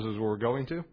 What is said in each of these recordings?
is where we're going to.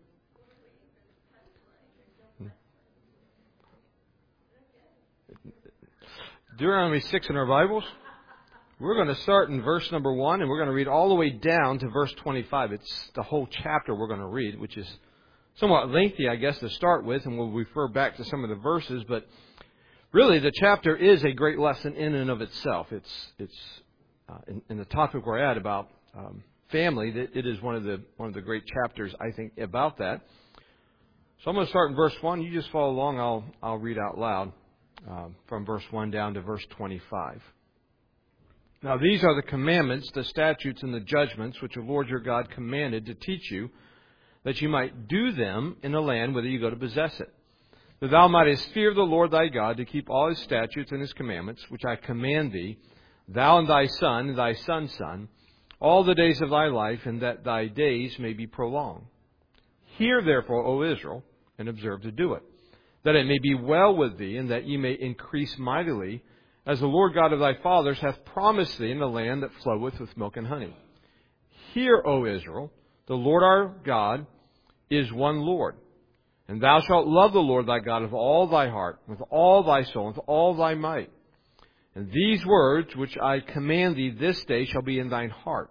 Deuteronomy 6 in our Bibles. We're going to start in verse number 1, and we're going to read all the way down to verse 25. It's the whole chapter we're going to read, which is somewhat lengthy, I guess, to start with, and we'll refer back to some of the verses. But really, the chapter is a great lesson in and of itself. It's in the topic we're at about family. It is one of the great chapters, I think, about that. So I'm going to start in verse 1. You just follow along. I'll read out loud from verse 1 down to verse 25. Now these are the commandments, the statutes, and the judgments which the Lord your God commanded to teach you, that you might do them in the land whither you go to possess it. That thou mightest fear the Lord thy God, to keep all his statutes and his commandments, which I command thee, thou and thy son, and thy son's son, all the days of thy life, and that thy days may be prolonged. Hear therefore, O Israel, and observe to do it, that it may be well with thee, and that ye may increase mightily, as the Lord God of thy fathers hath promised thee in the land that floweth with milk and honey. Hear, O Israel, the Lord our God is one Lord. And thou shalt love the Lord thy God with all thy heart, with all thy soul, and with all thy might. And these words which I command thee this day shall be in thine heart.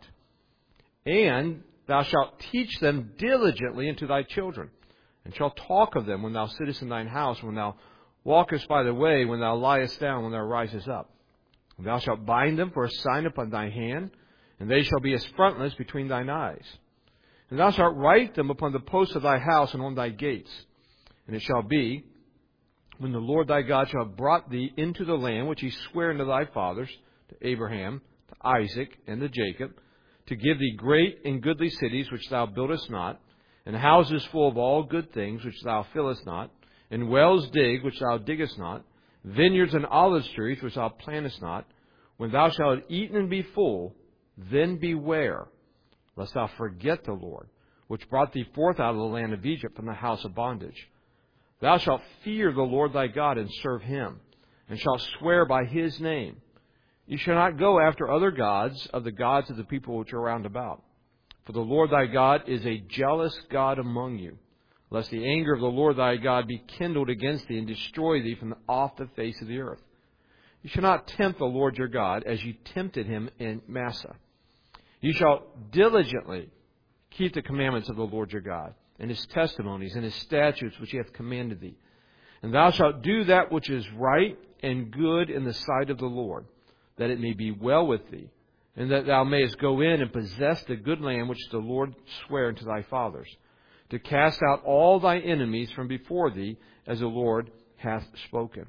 And thou shalt teach them diligently unto thy children, and shalt talk of them when thou sittest in thine house, when thou walkest by the way, when thou liest down, when thou risest up. And thou shalt bind them for a sign upon thy hand, and they shall be as frontlets between thine eyes. And thou shalt write them upon the posts of thy house and on thy gates. And it shall be, when the Lord thy God shall have brought thee into the land which he sware unto thy fathers, to Abraham, to Isaac, and to Jacob, to give thee great and goodly cities which thou buildest not, and houses full of all good things which thou fillest not, and wells dig which thou diggest not, vineyards and olive trees which thou plantest not, when thou shalt eat and be full, then beware, lest thou forget the Lord, which brought thee forth out of the land of Egypt from the house of bondage. Thou shalt fear the Lord thy God and serve him, and shalt swear by his name. You shall not go after other gods of the people which are round about. For the Lord thy God is a jealous God among you, lest the anger of the Lord thy God be kindled against thee, and destroy thee from off the face of the earth. You shall not tempt the Lord your God, as you tempted him in Massah. You shall diligently keep the commandments of the Lord your God, and his testimonies, and his statutes which he hath commanded thee. And thou shalt do that which is right and good in the sight of the Lord, that it may be well with thee, and that thou mayest go in and possess the good land which the Lord sware unto thy fathers, to cast out all thy enemies from before thee, as the Lord hath spoken.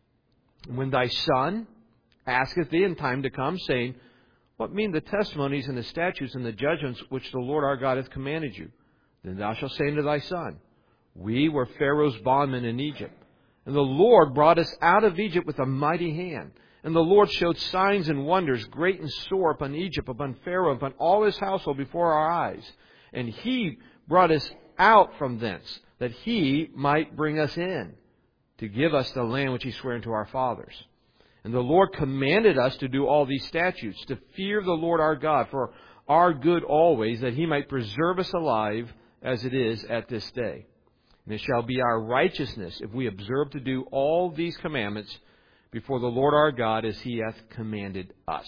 And when thy son asketh thee in time to come, saying, What mean the testimonies and the statutes and the judgments which the Lord our God hath commanded you? Then thou shalt say unto thy son, We were Pharaoh's bondmen in Egypt, and the Lord brought us out of Egypt with a mighty hand. And the Lord showed signs and wonders, great and sore, upon Egypt, upon Pharaoh, upon all his household before our eyes. And he brought us out from thence, that he might bring us in, to give us the land which he sware unto our fathers. And the Lord commanded us to do all these statutes, to fear the Lord our God for our good always, that he might preserve us alive as it is at this day. And it shall be our righteousness if we observe to do all these commandments before the Lord our God as he hath commanded us.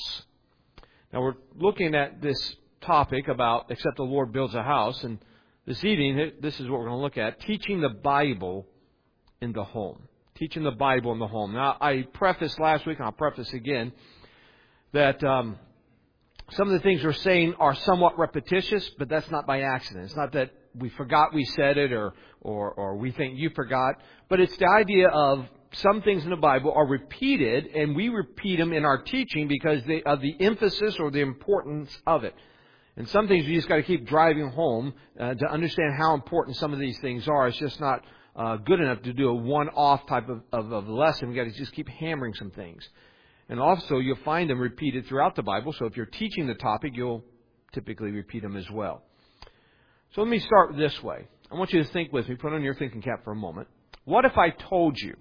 Now we're looking at this topic about except the Lord builds a house, and this evening this is what we're going to look at, teaching the Bible in the home. Teaching the Bible in the home. Now I prefaced last week, and I'll preface again, that some of the things we're saying are somewhat repetitious, but that's not by accident. It's not that we forgot we said it or we think you forgot, but it's the idea of some things in the Bible are repeated, and we repeat them in our teaching because of the emphasis or the importance of it. And some things you just got to keep driving home to understand how important some of these things are. It's just not good enough to do a one-off type of lesson. We've got to just keep hammering some things. And also, you'll find them repeated throughout the Bible. So if you're teaching the topic, you'll typically repeat them as well. So let me start this way. I want you to think with me. Put on your thinking cap for a moment. What if I told you,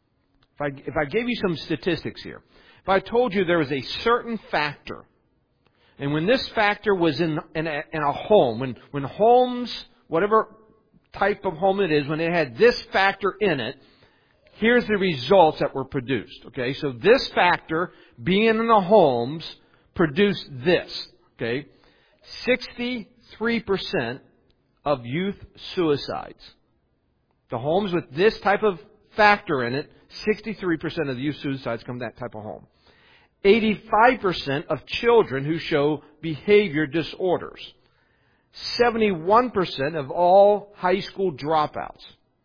if I gave you some statistics here, if I told you there was a certain factor, and when this factor was in a home, when homes whatever type of home it is, when it had this factor in it, here's the results that were produced. Okay, so this factor, being in the homes, produced this. Okay, 63% of youth suicides. The homes with this type of factor in it, 63% of the youth suicides come from that type of home. 85% of children who show behavior disorders. 71% of all high school dropouts.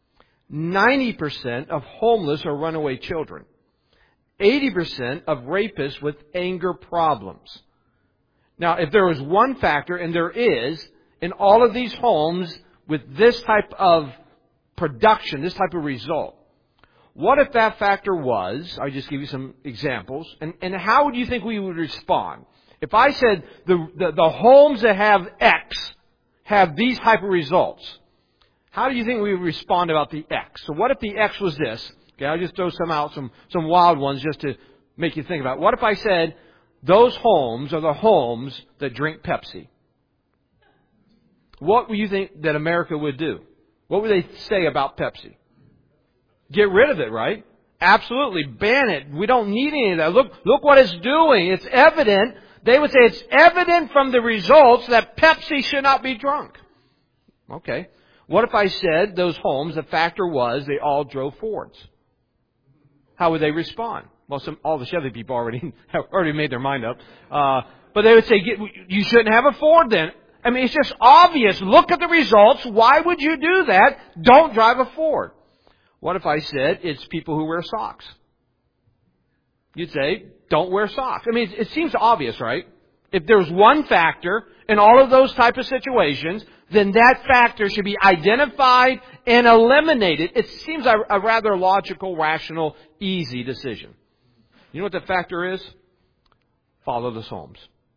90% of homeless or runaway children. 80% of rapists with anger problems. Now, if there was one factor, and there is, in all of these homes with this type of production, this type of result, what if that factor was, I'll just give you some examples, and how would you think we would respond? If I said the homes that have X have these type of results, how do you think we would respond about the X? So what if the X was this? Okay, I'll just throw some wild ones just to make you think about it. What if I said those homes are the homes that drink Pepsi? What would you think that America would do? What would they say about Pepsi? Get rid of it, right? Absolutely. Ban it. We don't need any of that. Look what it's doing. It's evident. They would say it's evident from the results that Pepsi should not be drunk. Okay. What if I said those homes, the factor was they all drove Fords? How would they respond? Well, all the Chevy people already made their mind up. But they would say, you shouldn't have a Ford then. I mean, it's just obvious. Look at the results. Why would you do that? Don't drive a Ford. What if I said it's people who wear socks? You'd say, don't wear socks. I mean, it seems obvious, right? If there's one factor in all of those type of situations, then that factor should be identified and eliminated. It seems a rather logical, rational, easy decision. You know what the factor is? Fatherless homes.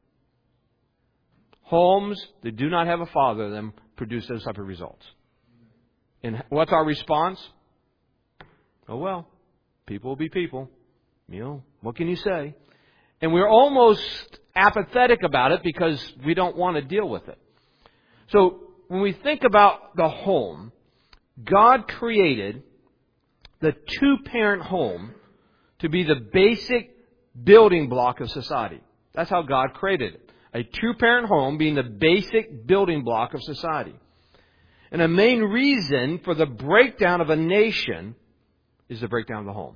Homes that do not have a father in them produce those type of results. And what's our response? Oh, well, people will be people. You know, what can you say? And we're almost apathetic about it because we don't want to deal with it. So when we think about the home, God created the two-parent home to be the basic building block of society. That's how God created it. A two-parent home being the basic building block of society. And a main reason for the breakdown of a nation is the breakdown of the home.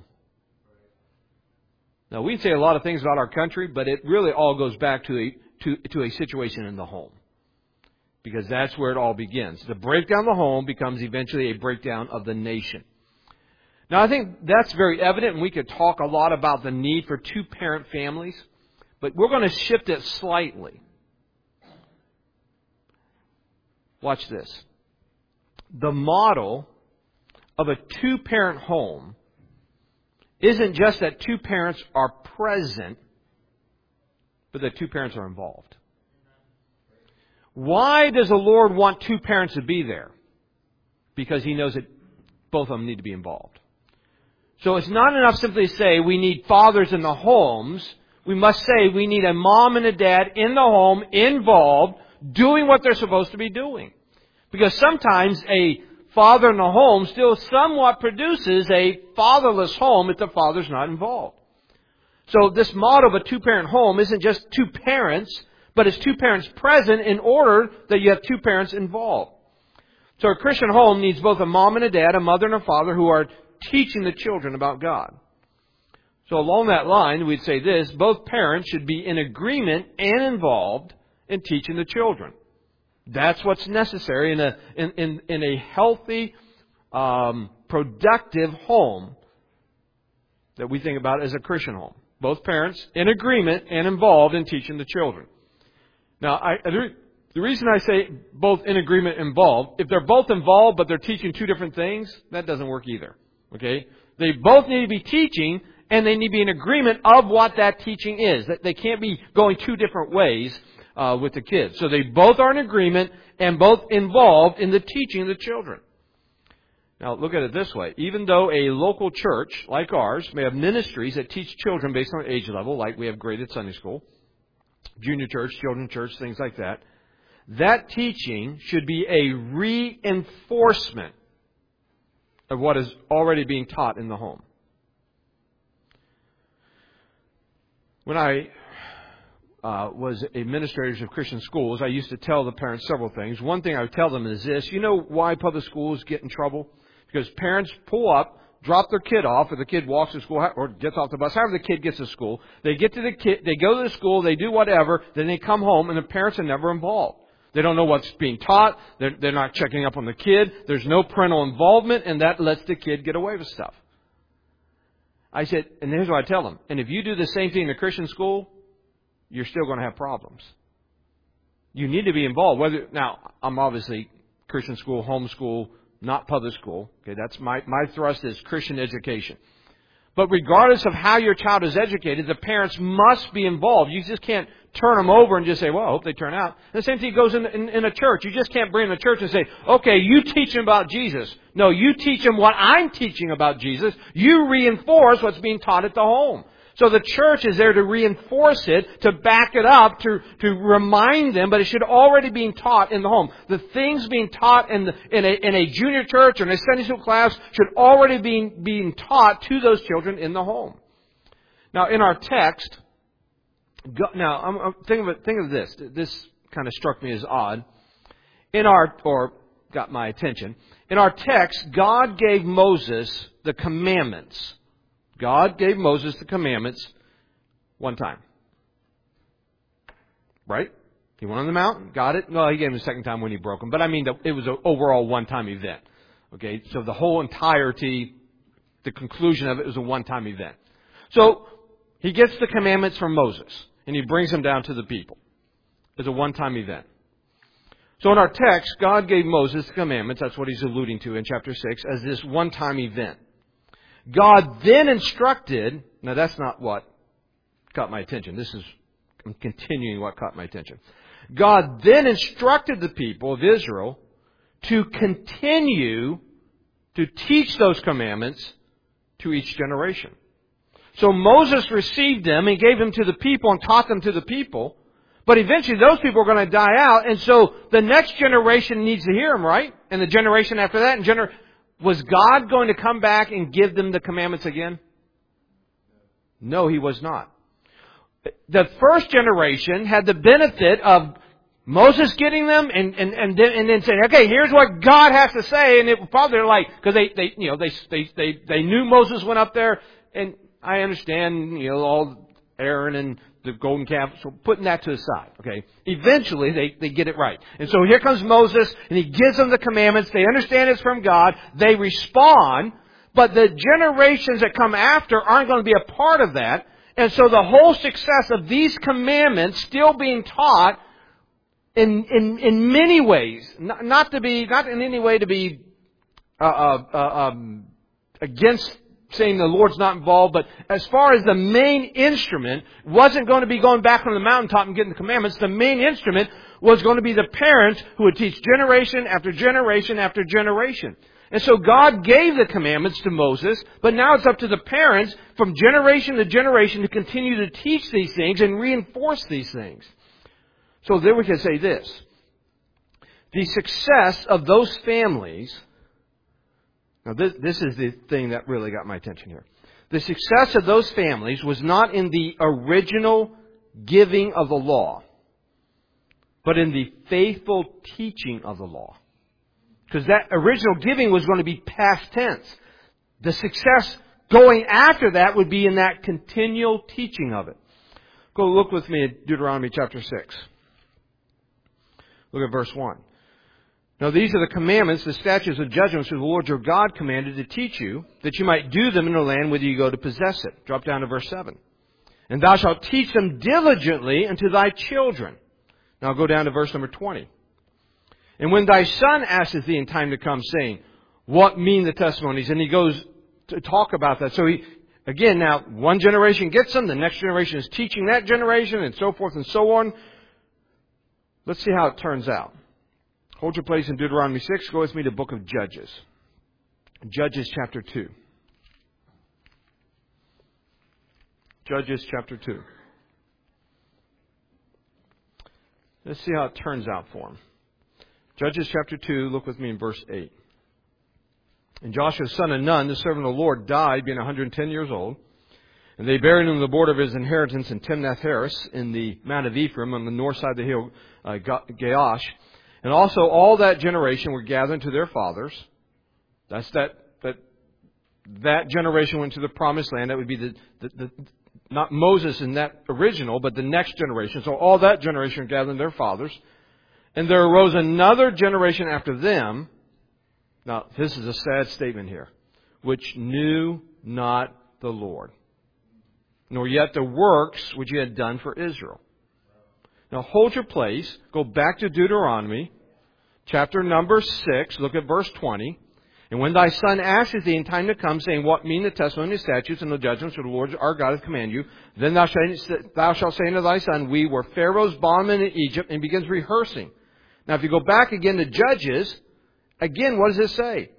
Now, we say a lot of things about our country, but it really all goes back to a situation in the home. Because that's where it all begins. The breakdown of the home becomes eventually a breakdown of the nation. Now, I think that's very evident, and we could talk a lot about the need for two-parent families. But we're going to shift it slightly. Watch this. The model of a two-parent home isn't just that two parents are present, but that two parents are involved. Why does the Lord want two parents to be there? Because He knows that both of them need to be involved. So it's not enough simply to say we need fathers in the homes. We must say we need a mom and a dad in the home, involved, doing what they're supposed to be doing. Because sometimes a father in the home still somewhat produces a fatherless home if the father's not involved. So this model of a two-parent home isn't just two parents, but it's two parents present in order that you have two parents involved. So a Christian home needs both a mom and a dad, a mother and a father who are teaching the children about God. So along that line, we'd say this: both parents should be in agreement and involved in teaching the children. That's what's necessary in a healthy, productive home that we think about as a Christian home. Both parents in agreement and involved in teaching the children. Now, the reason I say both in agreement and involved, if they're both involved but they're teaching two different things, that doesn't work either. Okay? They both need to be teaching, and they need to be in agreement of what that teaching is. They can't be going two different ways with the kids. So they both are in agreement and both involved in the teaching of the children. Now, look at it this way. Even though a local church like ours may have ministries that teach children based on age level, like we have graded Sunday school, junior church, children's church, things like that, that teaching should be a reinforcement of what is already being taught in the home. When I was administrators of Christian schools, I used to tell the parents several things. One thing I would tell them is this: you know why public schools get in trouble? Because parents pull up, drop their kid off, or the kid walks to school or gets off the bus. However the kid gets to school, they get to the kid, they go to the school, they do whatever, then they come home, and the parents are never involved. They don't know what's being taught. They're not checking up on the kid. There's no parental involvement, and that lets the kid get away with stuff. I said, and here's what I tell them: and if you do the same thing in a Christian school, you're still going to have problems. You need to be involved. Now, I'm obviously Christian school, homeschool, not public school. Okay, that's my thrust is Christian education. But regardless of how your child is educated, the parents must be involved. You just can't turn them over and just say, well, I hope they turn out. And the same thing goes in a church. You just can't bring them to church and say, okay, you teach them about Jesus. No, you teach them what I'm teaching about Jesus. You reinforce what's being taught at the home. So the church is there to reinforce it, to back it up, to remind them, but it should already be taught in the home. The things being taught in a junior church or in a Sunday school class should already be being taught to those children in the home. Now, in our text, think of this. This kind of struck me as odd. Got my attention. In our text, God gave Moses the commandments. God gave Moses the commandments one time. Right? He went on the mountain, got it. No, he gave him the second time when he broke them. But I mean, it was an overall one-time event. Okay, so the whole entirety, the conclusion of it was a one-time event. So he gets the commandments from Moses, and he brings them down to the people. It's a one-time event. So in our text, God gave Moses the commandments, that's what he's alluding to in chapter 6, as this one-time event. God then instructed, now that's not what caught my attention. I'm continuing what caught my attention. God then instructed the people of Israel to continue to teach those commandments to each generation. So Moses received them and gave them to the people and taught them to the people. But eventually those people are going to die out. And so the next generation needs to hear them, right? And the generation after that. Was God going to come back and give them the commandments again? No, He was not. The first generation had the benefit of Moses getting them and then saying, okay, here's what God has to say. And it probably like, because they knew Moses went up there, and I understand, all Aaron and the golden calf, so putting that to the side, okay? Eventually, they get it right. And so here comes Moses, and he gives them the commandments. They understand it's from God. They respond, but the generations that come after aren't going to be a part of that. And so the whole success of these commandments still being taught in many ways, not in any way to be against saying the Lord's not involved, but as far as the main instrument wasn't going to be going back from the mountaintop and getting the commandments, the main instrument was going to be the parents who would teach generation after generation after generation. And so God gave the commandments to Moses, but now it's up to the parents from generation to generation to continue to teach these things and reinforce these things. So then we can say this: the success of those families. Now, this is the thing that really got my attention here. The success of those families was not in the original giving of the law, but in the faithful teaching of the law. Because that original giving was going to be past tense. The success going after that would be in that continual teaching of it. Go look with me at Deuteronomy chapter 6. Look at verse 1. Now these are the commandments, the statutes, and judgments which the Lord your God commanded to teach you, that you might do them in the land whither you go to possess it. Drop down to verse 7. And thou shalt teach them diligently unto thy children. Now go down to verse number 20. And when thy son asketh thee in time to come, saying, what mean the testimonies? And he goes to talk about that. So again, now one generation gets them, the next generation is teaching that generation, and so forth and so on. Let's see how it turns out. Hold your place in Deuteronomy 6. Go with me to the book of Judges. Judges chapter 2. Judges chapter 2. Let's see how it turns out for him. Judges chapter 2, look with me in verse 8. And Joshua, son of Nun, the servant of the Lord, died, being 110 years old. And they buried him in the border of his inheritance in Timnath-Heres, in the Mount of Ephraim, on the north side of the hill, Gaash. And also all that generation were gathered to their fathers. That's that generation went to the promised land. That would be the not Moses in that original, but the next generation. So all that generation gathered their fathers. And there arose another generation after them. Now, this is a sad statement here. Which knew not the Lord, nor yet the works which He had done for Israel. Now, hold your place. Go back to Deuteronomy, chapter number 6. Look at verse 20. And when thy son asketh thee in time to come, saying, what mean the testimony, the statutes, and the judgments which the Lord our God hath commanded you? Then thou shalt say unto thy son, we were Pharaoh's bondmen in Egypt, and begins rehearsing. Now, if you go back again to Judges, again, what does it say?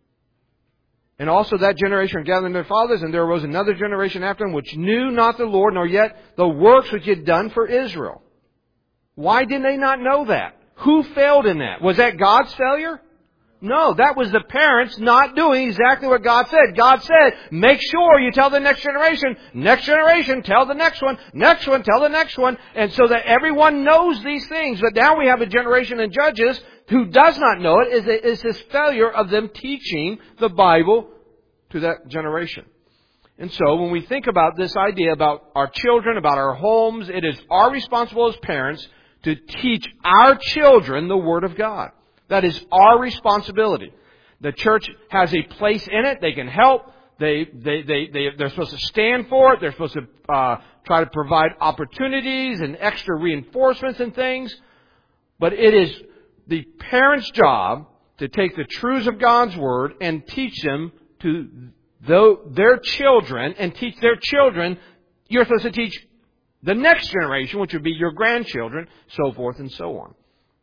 And also that generation gathered their fathers, and there arose another generation after them, which knew not the Lord, nor yet the works which He had done for Israel. Why did they not know that? Who failed in that? Was that God's failure? No, that was the parents not doing exactly what God said. God said, make sure you tell the next generation, tell the next one, tell the next one, and so that everyone knows these things. But now we have a generation in Judges who does not know it. Is this failure of them teaching the Bible to that generation. And so when we think about this idea about our children, about our homes, it is our responsibility as parents to teach our children the Word of God. That is our responsibility. The church has a place in it. They can help. They're supposed to stand for it. They're supposed to try to provide opportunities and extra reinforcements and things. But it is the parents' job to take the truths of God's Word and teach them to their children, and teach their children. You're supposed to teach the next generation, which would be your grandchildren, so forth and so on.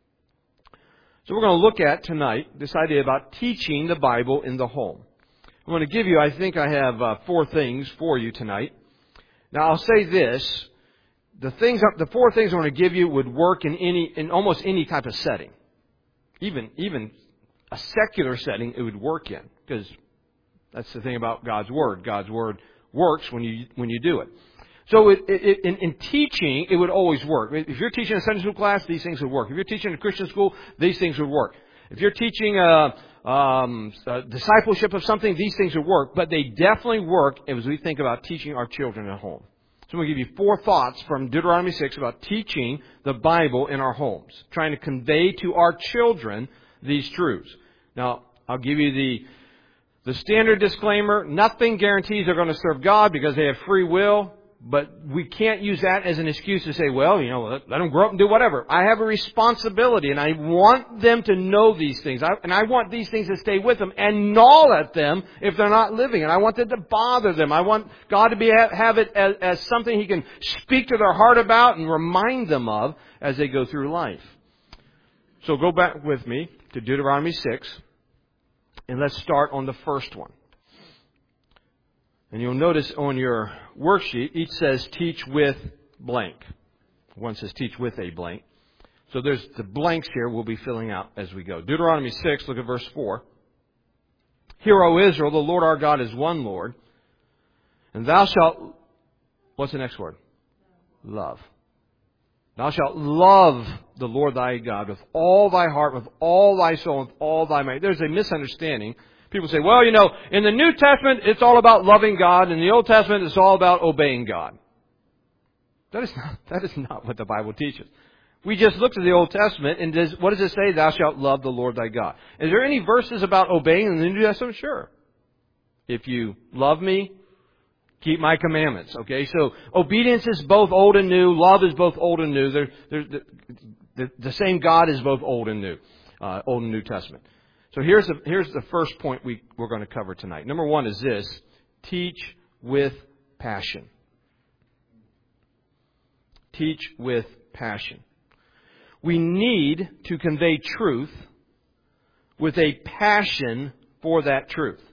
So we're going to look at tonight this idea about teaching the Bible in the home. I'm going to give you, I think I have 4 things for you tonight. Now I'll say this. The 4 things I'm going to give you would work in almost any type of setting. Even a secular setting it would work in. Because that's the thing about God's Word. God's Word works when you do it. So in teaching, it would always work. If you're teaching a Sunday school class, these things would work. If you're teaching a Christian school, these things would work. If you're teaching a discipleship of something, these things would work. But they definitely work as we think about teaching our children at home. So I'm going to give you 4 thoughts from Deuteronomy 6 about teaching the Bible in our homes. Trying to convey to our children these truths. Now, I'll give you the standard disclaimer. Nothing guarantees they're going to serve God because they have free will. But we can't use that as an excuse to say, well, let them grow up and do whatever. I have a responsibility, and I want them to know these things. And I want these things to stay with them and gnaw at them if they're not living. And I want it to bother them. I want God to have it as something He can speak to their heart about and remind them of as they go through life. So go back with me to Deuteronomy 6, and let's start on the first one. And you'll notice on your worksheet, each says teach with blank. One says teach with a blank. So there's the blanks here we'll be filling out as we go. Deuteronomy 6, look at verse 4. Hear, O Israel, the Lord our God is one Lord. And thou shalt, what's the next word? Love. Thou shalt love the Lord thy God with all thy heart, with all thy soul, with all thy might. There's a misunderstanding. People say, well, in the New Testament, it's all about loving God. In the Old Testament, it's all about obeying God. That is not what the Bible teaches. We just looked at the Old Testament, and what does it say? Thou shalt love the Lord thy God. Is there any verses about obeying in the New Testament? Sure. If you love me, keep my commandments. Okay, so obedience is both old and new. Love is both old and new. The same God is both old and new, Old and New Testament. So here's the first point we're going to cover tonight. Number 1 is this: teach with passion. Teach with passion. We need to convey truth with a passion for that truth.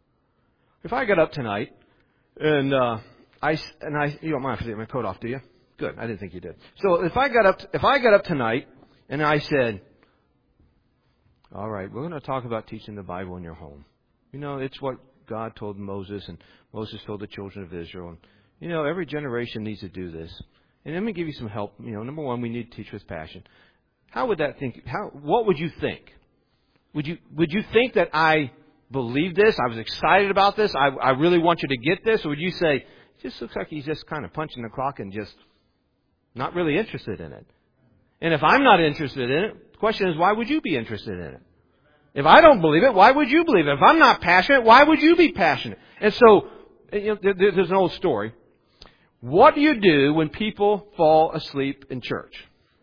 If I got up tonight and you don't mind if I take my coat off, do you? Good. I didn't think you did. So if I got up tonight and I said, all right, we're going to talk about teaching the Bible in your home. You know, it's what God told Moses, and Moses told the children of Israel. And, you know, every generation needs to do this. And let me give you some help. You know, number one, we need to teach with passion. How would that think? What would you think? Would you think that I believe this? I was excited about this. I really want you to get this. Or would you say, it just looks like he's just kind of punching the clock and just not really interested in it? And if I'm not interested in it, the question is, why would you be interested in it? If I don't believe it, why would you believe it? If I'm not passionate, why would you be passionate? And so, you know, there's an old story. What do you do when people fall asleep in church?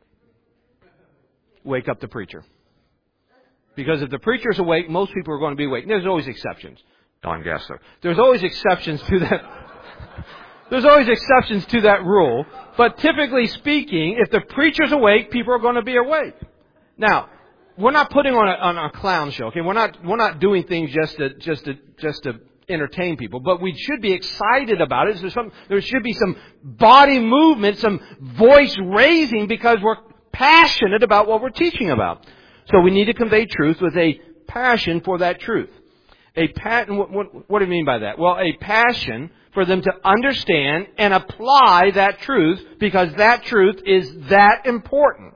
Wake up the preacher. Because if the preacher's awake, most people are going to be awake. There's always exceptions. Don Gessler. There's always exceptions to that. There's always exceptions to that rule. But typically speaking, if the preacher's awake, people are going to be awake. Now, we're not putting on a clown show. Okay, we're not doing things just to entertain people, but we should be excited about it. There should be some body movement, some voice raising, because we're passionate about what we're teaching about. So we need to convey truth with a passion for that truth. What do you mean by that? Well, a passion for them to understand and apply that truth, because that truth is that important.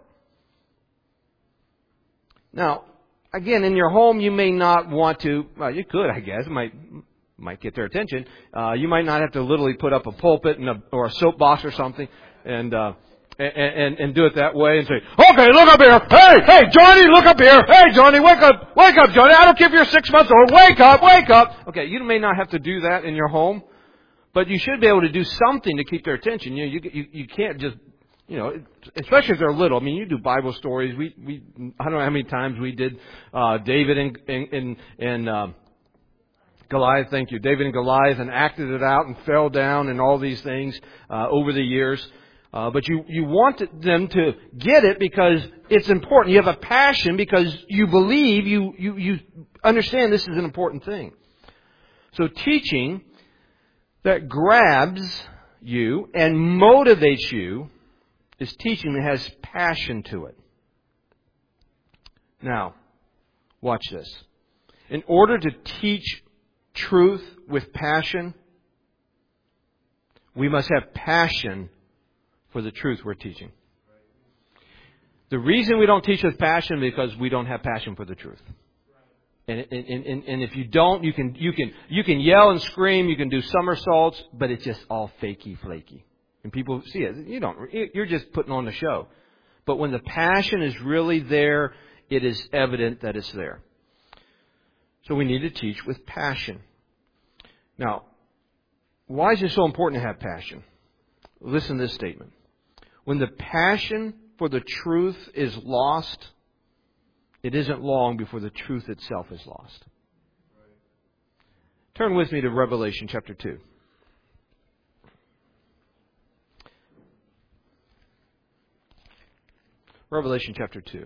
Now, again, in your home, you may not want to. Well, you could, I guess. It might get their attention. You might not have to literally put up a pulpit or a soapbox or something, and do it that way and say, okay, look up here. Hey, Johnny, look up here. Hey, Johnny, wake up, Johnny. I don't care if you're 6 months old. Wake up. Okay, you may not have to do that in your home, but you should be able to do something to keep their attention. You can't just, especially if they're little. I mean, you do Bible stories. I don't know how many times we did David and Goliath. Thank you, David and Goliath, and acted it out and fell down and all these things over the years. But you want them to get it because it's important. You have a passion because you believe, you understand this is an important thing. So teaching that grabs you and motivates you is teaching that has passion to it. Now, watch this. In order to teach truth with passion, we must have passion for the truth we're teaching. The reason we don't teach with passion is because we don't have passion for the truth. And if you don't, you can yell and scream, you can do somersaults, but it's just all fakey flaky. And people see it. You're just putting on the show. But when the passion is really there, it is evident that it's there. So we need to teach with passion. Now, why is it so important to have passion? Listen to this statement. When the passion for the truth is lost, it isn't long before the truth itself is lost. Turn with me to Revelation chapter 2. Revelation chapter 2.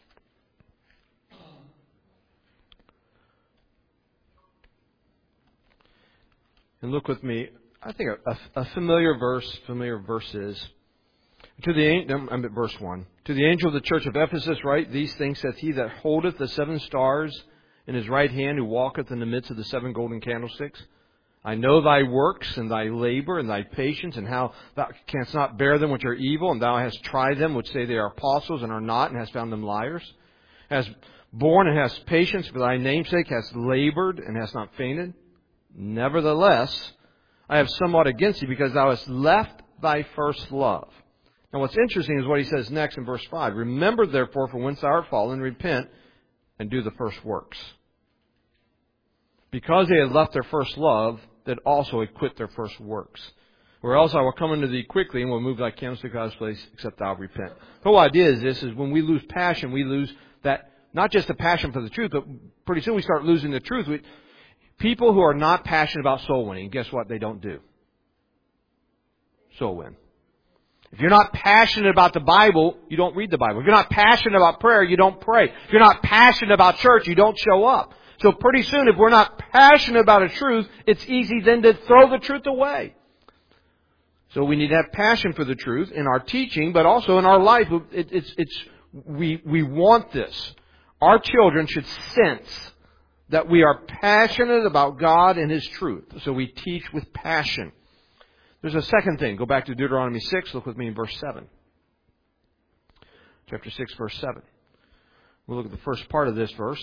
And look with me, I think a familiar verses. I'm at verse 1. To the angel of the church of Ephesus write, these things saith he that holdeth the 7 stars in his right hand, who walketh in the midst of the 7 golden candlesticks. I know thy works, and thy labor, and thy patience, and how thou canst not bear them which are evil, and thou hast tried them which say they are apostles, and are not, and hast found them liars. Hast borne and hast patience for thy name's sake, hast labored, and hast not fainted. Nevertheless, I have somewhat against thee, because thou hast left thy first love. Now what's interesting is what he says next in verse 5. Remember therefore from whence thou art fallen, repent, and do the first works. Because they had left their first love, that also had quit their first works. Or else I will come unto thee quickly, and will move thy candlestick out of his place, except thou repent. The whole idea is this, is when we lose passion, we lose that, not just the passion for the truth, but pretty soon we start losing the truth. People who are not passionate about soul winning, guess what they don't do? Soul win. If you're not passionate about the Bible, you don't read the Bible. If you're not passionate about prayer, you don't pray. If you're not passionate about church, you don't show up. So pretty soon, if we're not passionate about a truth, it's easy then to throw the truth away. So we need to have passion for the truth in our teaching, but also in our life. We want this. Our children should sense that we are passionate about God and His truth. So we teach with passion. There's a second thing. Go back to Deuteronomy 6. Look with me in verse 7. Chapter 6, verse 7. We'll look at the first part of this verse.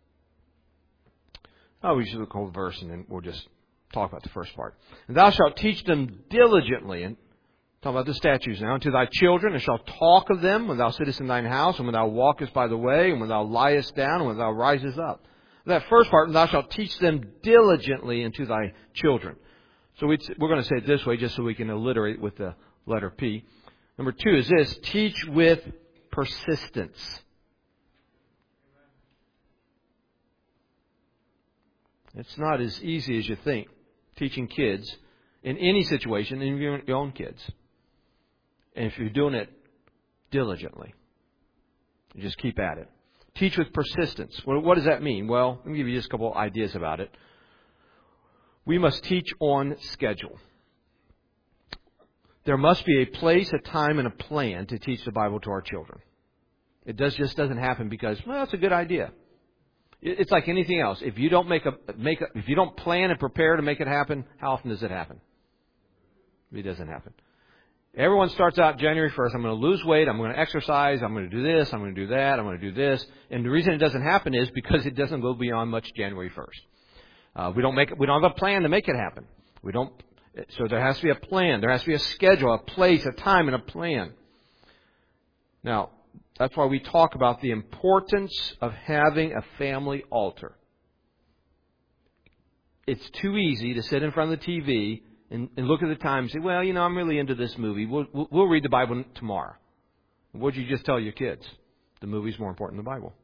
We should look at the whole verse and then we'll just talk about the first part. And thou shalt teach them diligently, and talk about the statutes now, unto thy children, and shalt talk of them when thou sittest in thine house, and when thou walkest by the way, and when thou liest down, and when thou risest up. That first part, and thou shalt teach them diligently unto thy children. So we're going to say it this way, just so we can alliterate with the letter P. Number 2 is this: teach with persistence. It's not as easy as you think, teaching kids in any situation, in your own kids. And if you're doing it diligently, you just keep at it. Teach with persistence. What does that mean? Well, let me give you just a couple of ideas about it. We must teach on schedule. There must be a place, a time, and a plan to teach the Bible to our children. It just doesn't happen because, well, it's a good idea. It's like anything else. If you don't if you don't plan and prepare to make it happen, how often does it happen? It doesn't happen. Everyone starts out January 1st. I'm going to lose weight. I'm going to exercise. I'm going to do this. I'm going to do that. I'm going to do this. And the reason it doesn't happen is because it doesn't go beyond much January 1st. We don't have a plan to make it happen. So there has to be a plan. There has to be a schedule, a place, a time, and a plan. Now, that's why we talk about the importance of having a family altar. It's too easy to sit in front of the TV and look at the time and say, well, I'm really into this movie. We'll read the Bible tomorrow. What'd you just tell your kids? The movie's more important than the Bible.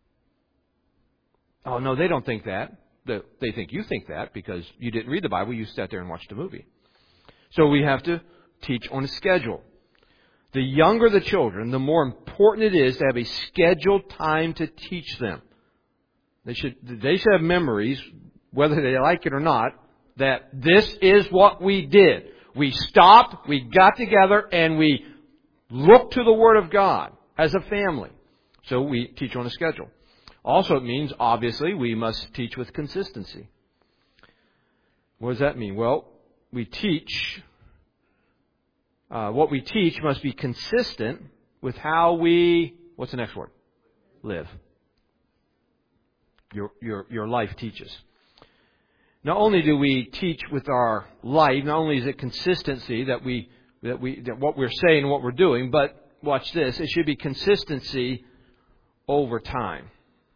Oh, no, they don't think that. They think you think that because you didn't read the Bible. You sat there and watched the movie. So we have to teach on a schedule. The younger the children, the more important it is to have a scheduled time to teach them. They should have memories, whether they like it or not, that this is what we did. We stopped, we got together, and we looked to the Word of God as a family. So we teach on a schedule. Also, it means, obviously, we must teach with consistency. What does that mean? Well, we teach. What we teach must be consistent with how we, what's the next word? Live. Your life teaches. Not only do we teach with our life, not only is it consistency that what we're saying and what we're doing, but watch this, it should be consistency over time.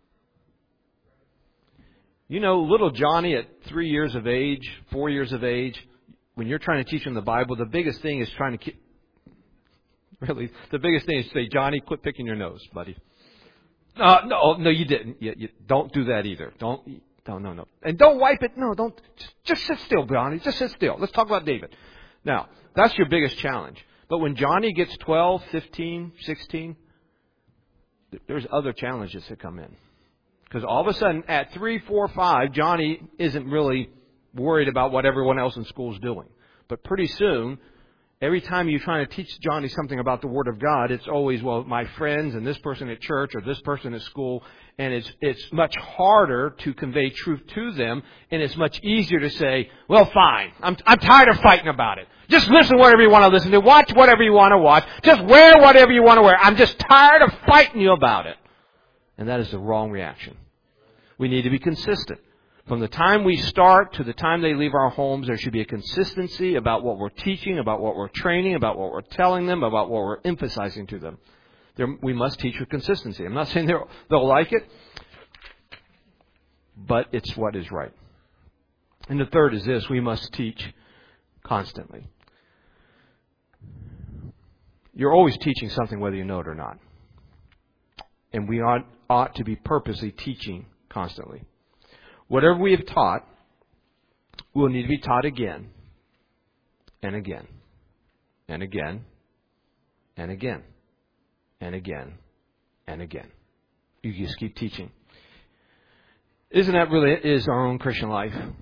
Little Johnny at 3 years of age, 4 years of age, when you're trying to teach him the Bible, the biggest thing is the biggest thing is to say, Johnny, quit picking your nose, buddy. No, you didn't. You don't do that either. No. And don't wipe it. No, don't. Just sit still, Johnny. Just sit still. Let's talk about David. Now, that's your biggest challenge. But when Johnny gets 12, 15, 16, there's other challenges that come in. Because all of a sudden, at 3, 4, 5, Johnny isn't really worried about what everyone else in school is doing. But pretty soon, every time you're trying to teach Johnny something about the Word of God, it's always, well, my friends and this person at church or this person at school. And it's much harder to convey truth to them. And it's much easier to say, well, fine. I'm tired of fighting about it. Just listen to whatever you want to listen to. Watch whatever you want to watch. Just wear whatever you want to wear. I'm just tired of fighting you about it. And that is the wrong reaction. We need to be consistent. From the time we start to the time they leave our homes, there should be a consistency about what we're teaching, about what we're training, about what we're telling them, about what we're emphasizing to them. We must teach with consistency. I'm not saying they'll like it, but it's what is right. And the third is this: we must teach constantly. You're always teaching something whether you know it or not. And we ought to be purposely teaching constantly. Whatever we have taught will need to be taught again and again and again and again and again and again. You just keep teaching. Isn't that really is our own Christian life?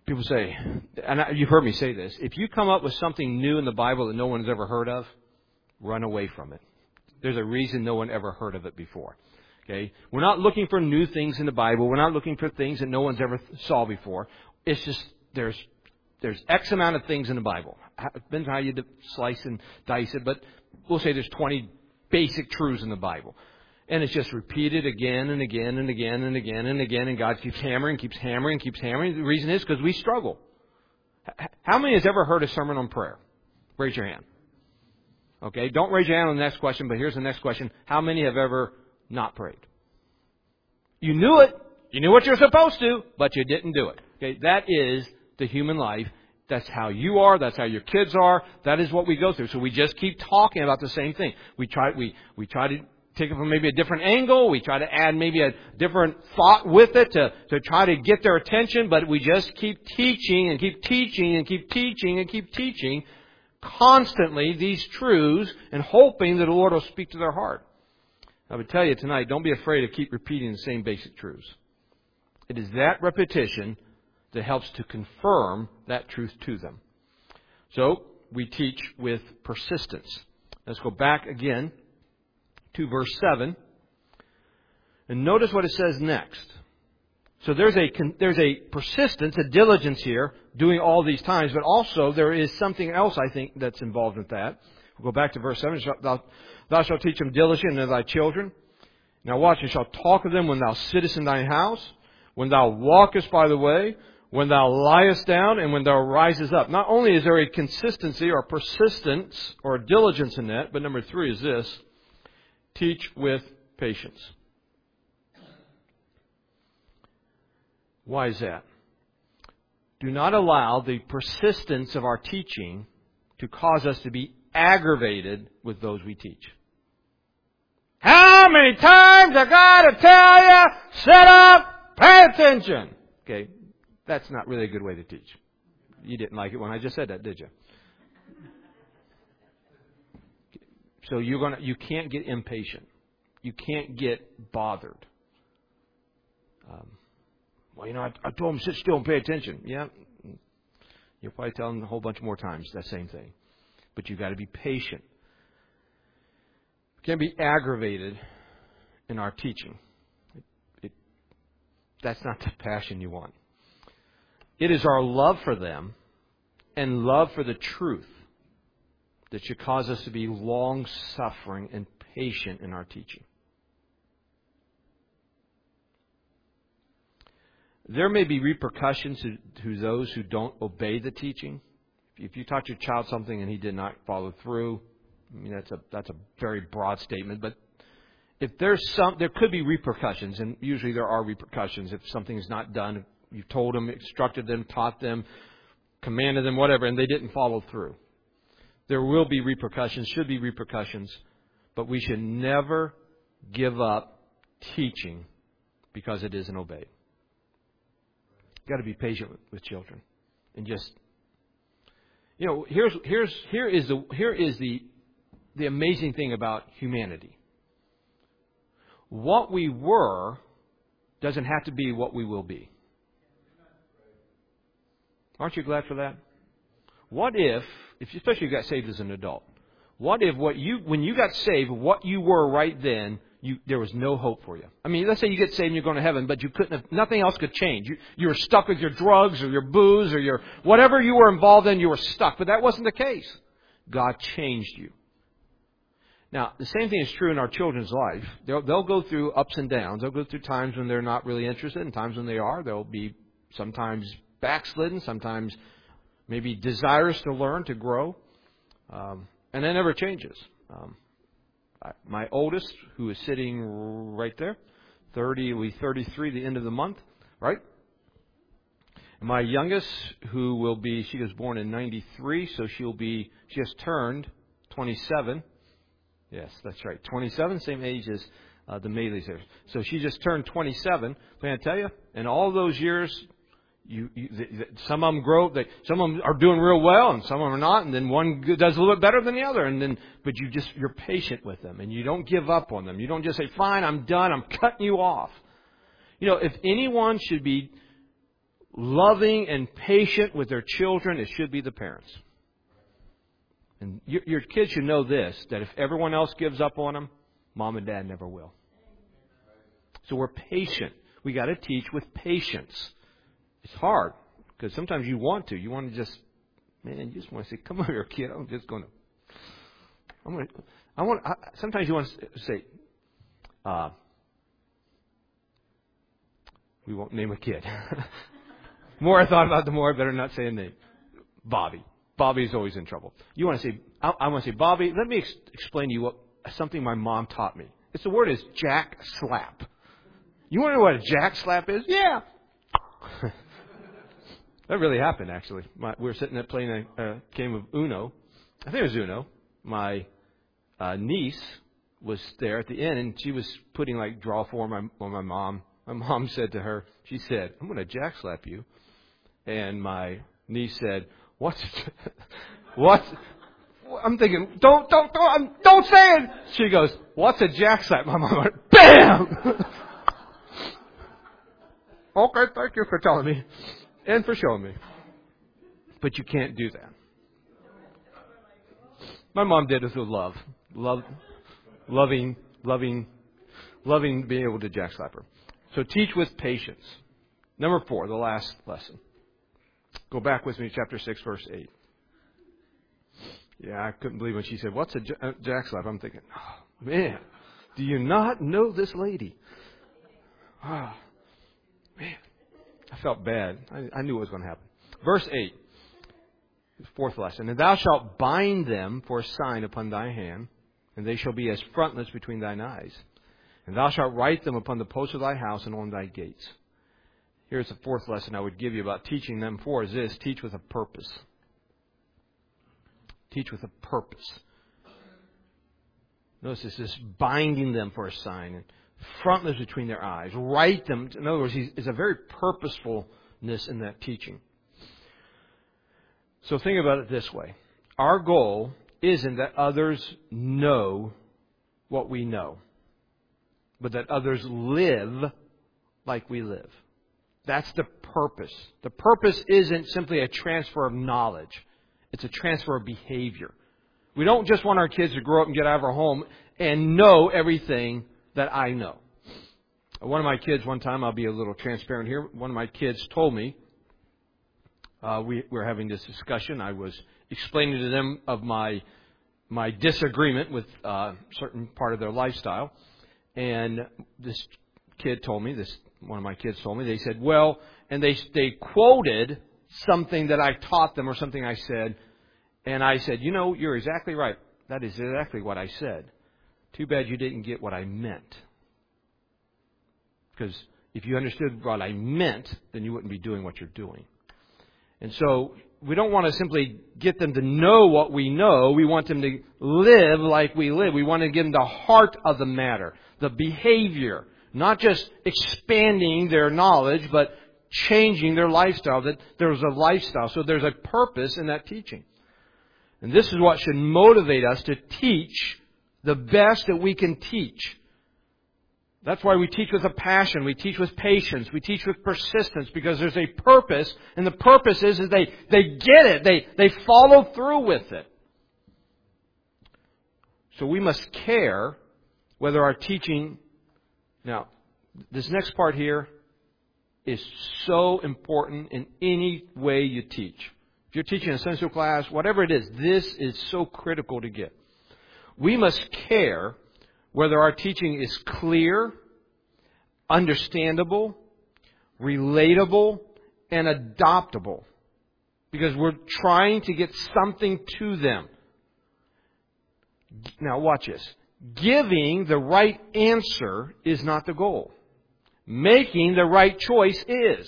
People say, and you've heard me say this, if you come up with something new in the Bible that no one's ever heard of, run away from it. There's a reason no one ever heard of it before. Okay? We're not looking for new things in the Bible. We're not looking for things that no one's ever saw before. It's just there's X amount of things in the Bible. It depends on how you slice and dice it, but we'll say there's 20 basic truths in the Bible. And it's just repeated again and again and again and again and again, and God keeps hammering, keeps hammering, keeps hammering. The reason is because we struggle. How many has ever heard a sermon on prayer? Raise your hand. Okay, don't raise your hand on the next question, but here's the next question. How many have ever not prayed? You knew it. You knew what you're supposed to, but you didn't do it. Okay, that is the human life. That's how you are. That's how your kids are. That is what we go through. So we just keep talking about the same thing. We try to take it from maybe a different angle. We try to add maybe a different thought with it to try to get their attention, but we just keep teaching and keep teaching and keep teaching and keep teaching constantly these truths and hoping that the Lord will speak to their heart. I would tell you tonight, don't be afraid to keep repeating the same basic truths. It is that repetition that helps to confirm that truth to them. So, we teach with persistence. Let's go back again to verse 7. And notice what it says next. So there's a persistence, a diligence here, doing all these times, but also there is something else, I think, that's involved with that. We'll go back to verse 7. Thou shalt teach them diligently unto thy children. Now watch, and shalt talk of them when thou sittest in thine house, when thou walkest by the way, when thou liest down, and when thou risest up. Not only is there a consistency or persistence or diligence in that, but number 3 is this: teach with patience. Why is that? Do not allow the persistence of our teaching to cause us to be aggravated with those we teach. How many times I got to tell you, sit up, pay attention? Okay, that's not really a good way to teach. You didn't like it when I just said that, did you? So you can't get impatient. You can't get bothered. Well, I told him sit still and pay attention. Yeah, you'll probably tell him a whole bunch more times that same thing. But you've got to be patient. We can't be aggravated in our teaching. That's not the passion you want. It is our love for them and love for the truth that should cause us to be long-suffering and patient in our teaching. There may be repercussions to those who don't obey the teaching. If you taught your child something and he did not follow through, I mean that's a very broad statement. But if there could be repercussions, and usually there are repercussions if something is not done. If you told them, instructed them, taught them, commanded them, whatever, and they didn't follow through. There will be repercussions, should be repercussions, but we should never give up teaching because it isn't obeyed. You've got to be patient with children, and just here is the amazing thing about humanity. What we were doesn't have to be what we will be. Aren't you glad for that? What if especially if you got saved as an adult, what if when you got saved, what you were right then, there was no hope for you? I mean, let's say you get saved and you're going to heaven, but nothing else could change. You were stuck with your drugs or your booze or your whatever you were involved in, you were stuck. But that wasn't the case. God changed you. Now, the same thing is true in our children's life. They'll go through ups and downs. They'll go through times when they're not really interested and times when they are. They'll be sometimes backslidden, sometimes maybe desirous to learn, to grow. And that never changes. My oldest, who is sitting right there, 33 the end of the month, right? And my youngest, she was born in 93, so she just turned 27. Yes, that's right. 27, same age as the Mayleys there. So she just turned 27. Can I tell you, in all those years, some of them grow. Some of them are doing real well, and some of them are not. And then one does a little bit better than the other. But you're patient with them, and you don't give up on them. You don't just say, "Fine, I'm done. I'm cutting you off." If anyone should be loving and patient with their children, it should be the parents. And your kids should know this, that if everyone else gives up on them, Mom and Dad never will. So we're patient. We got to teach with patience. It's hard because sometimes you want to. You want to just, you just want to say, "Come over here, kid. I'm just going to." Sometimes you want to say, we won't name a kid. The more I thought about it, the more I better not say a name. Bobby. Bobby's always in trouble. You want to say, I want to say, Bobby, let me explain to you something my mom taught me. The word is jack slap. You want to know what a jack slap is? Yeah. That really happened, actually. We were sitting there playing a game of Uno. I think it was Uno. My niece was there at the end, and she was putting like draw form on my mom. My mom said to her, she said, "I'm going to jack slap you." And my niece said, "What?" I'm thinking, don't say it. She goes, "What's a jack slap?" My mom went, BAM! Okay, thank you for telling me and for showing me. But you can't do that. My mom did it with love. Loving being able to jack slap her. So teach with patience. Number 4, the last lesson. Go back with me to chapter 6, verse 8. Yeah, I couldn't believe when she said, "What's a jack slap?" I'm thinking, oh, man, do you not know this lady? Oh, man, I felt bad. I knew it was going to happen. Verse 8, 4th lesson. "And thou shalt bind them for a sign upon thy hand, and they shall be as frontlets between thine eyes. And thou shalt write them upon the posts of thy house and on thy gates." Here's the 4th lesson I would give you about teaching them for, is this: teach with a purpose. Teach with a purpose. Notice this: binding them for a sign, and frontlets between their eyes. Write them. In other words, there's a very purposefulness in that teaching. So think about it this way. Our goal isn't that others know what we know, but that others live like we live. That's the purpose. The purpose isn't simply a transfer of knowledge. It's a transfer of behavior. We don't just want our kids to grow up and get out of our home and know everything that I know. One of my kids, one time, I'll be a little transparent here. One of my kids told me, we were having this discussion. I was explaining to them of my disagreement with a certain part of their lifestyle. And this kid told me, one of my kids told me, they said, well, and they quoted something that I taught them or something I said. And I said, you're exactly right. That is exactly what I said. Too bad you didn't get what I meant. Because if you understood what I meant, then you wouldn't be doing what you're doing. And so we don't want to simply get them to know what we know. We want them to live like we live. We want to give them the heart of the matter, the behavior, not just expanding their knowledge, but changing their lifestyle. That there's a lifestyle. So there's a purpose in that teaching. And this is what should motivate us to teach the best that we can teach. That's why we teach with a passion. We teach with patience. We teach with persistence, because there's a purpose. And the purpose is they get it. They follow through with it. So we must care whether our teaching... Now, this next part here is so important in any way you teach. If you're teaching a Sunday school class, whatever it is, this is so critical to get. We must care whether our teaching is clear, understandable, relatable, and adoptable. Because we're trying to get something to them. Now watch this. Giving the right answer is not the goal. Making the right choice is.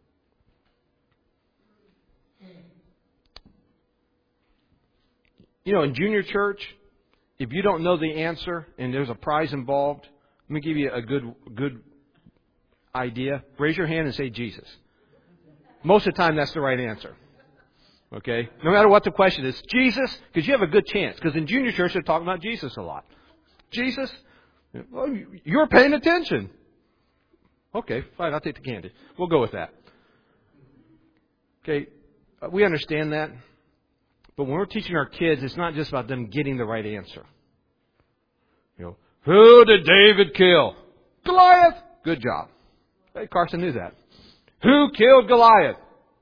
In junior church, if you don't know the answer and there's a prize involved, let me give you a good idea. Raise your hand and say Jesus. Most of the time, that's the right answer. Okay? No matter what the question is, Jesus, because you have a good chance. Because in junior church, they're talking about Jesus a lot. Jesus? Well, you're paying attention. Okay, fine, I'll take the candy. We'll go with that. Okay, we understand that. But when we're teaching our kids, it's not just about them getting the right answer. You know, who did David kill? Goliath! Good job. Hey, Carson knew that. Who killed Goliath?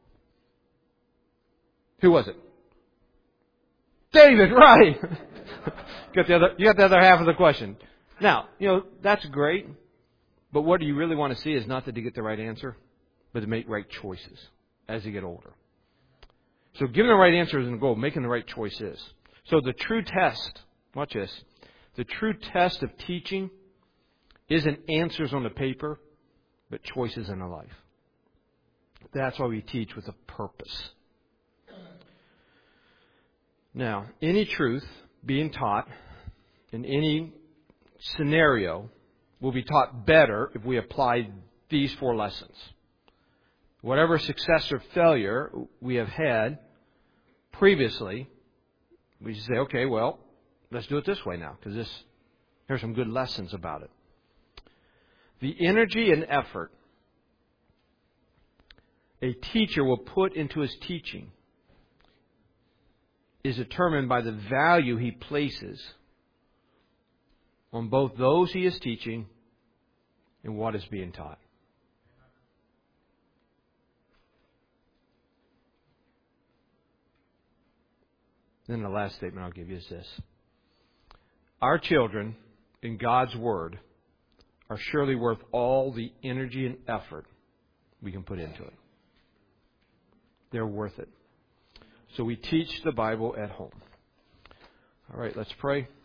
Who was it? David, right. You got the other half of the question. Now, that's great. But what you really want to see is not that they get the right answer, but to make right choices as they get older. So giving the right answer isn't the goal. Making the right choice is. So the true test, watch this, the true test of teaching isn't answers on the paper, but choices in the life. That's why we teach with a purpose. Now, any truth being taught in any scenario will be taught better if we apply these 4 lessons. Whatever success or failure we have had previously, we just say, okay, well, let's do it this way now, because here's some good lessons about it. The energy and effort a teacher will put into his teaching is determined by the value he places on both those he is teaching and what is being taught. Then the last statement I'll give you is this. Our children in God's Word are surely worth all the energy and effort we can put into it. They're worth it. So we teach the Bible at home. All right, let's pray.